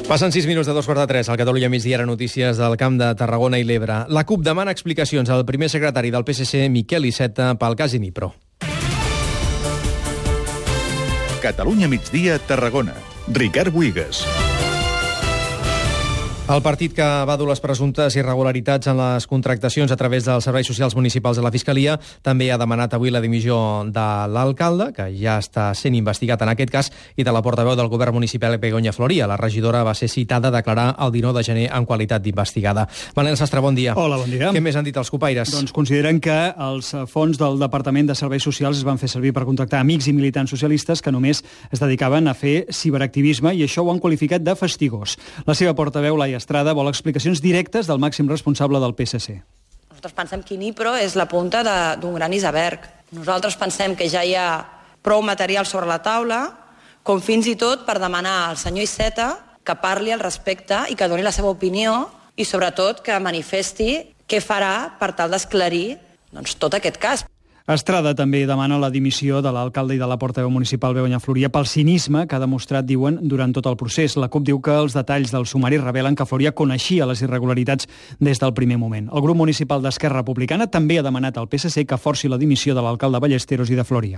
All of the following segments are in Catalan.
Passen 6 minuts de 2:45 al Catalunya Migdia, ara notícies del Camp de Tarragona i l'Ebre. La CUP demana explicacions al primer secretari del PSC, Miquel Iceta, pel cas Inipro. Catalunya Migdia, Tarragona. Ricard Buigas. El partit que va dur les presumptes irregularitats en les contractacions a través dels serveis socials municipals de la Fiscalia també ha demanat avui la dimissió de l'alcalde, que ja està sent investigat en aquest cas, i de la portaveu del govern municipal, Begoña Floria. La regidora va ser citada a declarar el 19 de gener en qualitat d'investigada. Manel Sastre, bon dia. Hola, bon dia. Què més han dit els copaires? Doncs consideren que els fons del Departament de Serveis Socials es van fer servir per contractar amics i militants socialistes que només es dedicaven a fer ciberactivisme, i això ho han qualificat de fastigós. La seva portaveu, Laia Estrada, vol explicacions directes del màxim responsable del PSC. Nosaltres pensem que Inipro és la punta d'un gran iceberg. Nosaltres pensem que ja hi ha prou material sobre la taula, com fins i tot per demanar al senyor Iceta que parli al respecte i que doni la seva opinió i, sobretot, que manifesti què farà per tal d'esclarir tot aquest cas. Estrada també demana la dimissió de l'alcalde i de la portaveu municipal Begoña Floria pel cinisme que ha demostrat, diuen, durant tot el procés. La CUP diu que els detalls del sumari revelen que Floria coneixia les irregularitats des del primer moment. El grup municipal d'Esquerra Republicana també ha demanat al PSC que forci la dimissió de l'alcalde Ballesteros i de Floria.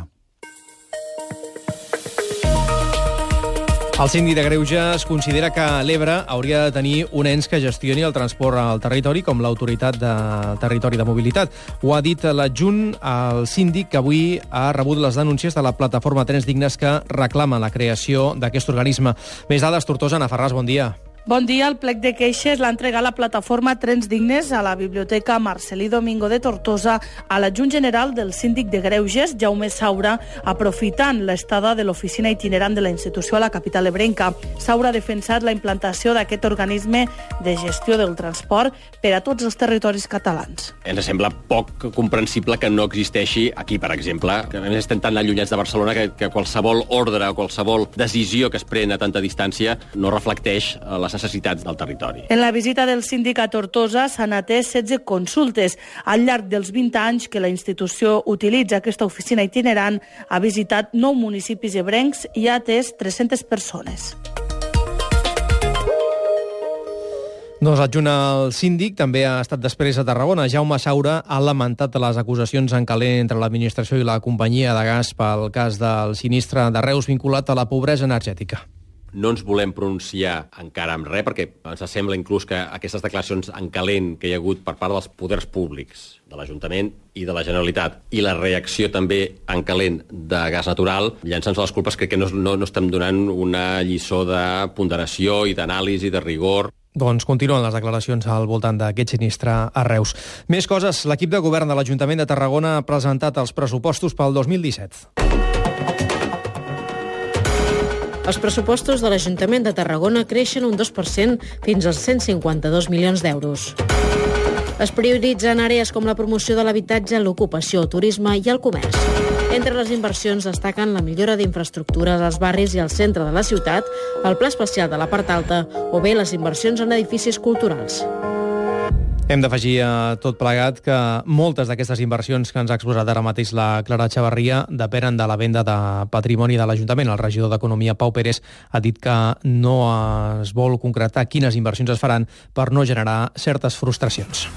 El síndic de Greuges considera que l'Ebre hauria de tenir un ens que gestioni el transport al territori, com l'Autoritat de Territori de Mobilitat. Ho ha dit l'adjunt al síndic, que avui ha rebut les denúncies de la plataforma Trens Dignes que reclama la creació d'aquest organisme. Més dades, Tortosa, Ana Ferràs, bon dia. Bon dia. El plec de queixes l'ha entregat la plataforma Trens Dignes a la Biblioteca Marcelí Domingo de Tortosa a l'adjunt general del síndic de Greuges, Jaume Saura, aprofitant l'estada de l'oficina itinerant de la institució a la capital ebrenca. Saura ha defensat la implantació d'aquest organisme de gestió del transport per a tots els territoris catalans. Ens sembla poc comprensible que no existeixi aquí, per exemple, que a més estem tan allunyats de Barcelona que qualsevol ordre o qualsevol decisió que es pren a tanta distància no reflecteix les necessitats del territori. En la visita del síndic a Tortosa s'han atès 16 consultes. Al llarg dels 20 anys que la institució utilitza aquesta oficina itinerant, ha visitat 9 municipis ebrencs i ha atès 300 persones. Doncs l'adjunt al síndic també ha estat després a Tarragona. Jaume Saura ha lamentat les acusacions en calent entre l'administració i la companyia de gas pel cas del sinistre de Reus vinculat a la pobresa energètica. No ens volem pronunciar encara amb res, perquè ens sembla inclús que aquestes declaracions en calent que hi ha hagut per part dels poders públics, de l'Ajuntament i de la Generalitat, i la reacció també en calent de gas natural, llançant-se les culpes, crec que no estem donant una lliçó de ponderació i d'anàlisi, de rigor. Doncs continuen les declaracions al voltant d'aquest sinistre a Reus. Més coses. L'equip de govern de l'Ajuntament de Tarragona ha presentat els pressupostos pel 2017. Els pressupostos de l'Ajuntament de Tarragona creixen un 2% fins als 152 milions d'euros. Es prioritzen àrees com la promoció de l'habitatge, l'ocupació, el turisme i el comerç. Entre les inversions destaquen la millora d'infraestructures als barris i al centre de la ciutat, el pla especial de la part alta o bé les inversions en edificis culturals. Hem d'afegir a tot plegat que moltes d'aquestes inversions que ens ha exposat ara mateix la Clara Chavarria depenen de la venda de patrimoni de l'Ajuntament. El regidor d'Economia, Pau Pérez, ha dit que no es vol concretar quines inversions es faran per no generar certes frustracions.